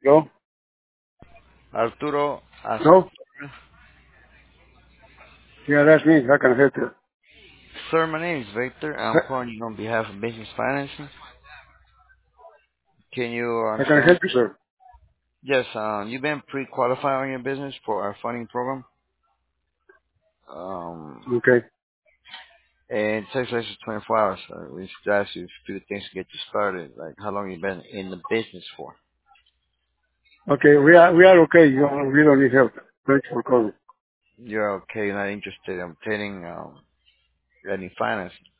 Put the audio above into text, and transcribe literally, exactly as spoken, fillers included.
No? Arturo, uh, No? Yeah, that's me. How can I help you? sir, my name is Victor. I'm How calling you on behalf of Business Financing. Can you how can I understand? help you, sir? Yes, um, you've been pre-qualified on your business for our funding program. Um, Okay. and it takes less than twenty-four hours. So we just ask you a few things to get you started. Like, how long you been in the business for? Okay, we are, we are okay. You don't, we don't need help. Thanks for calling. You're okay. You're not interested in obtaining um, any finance.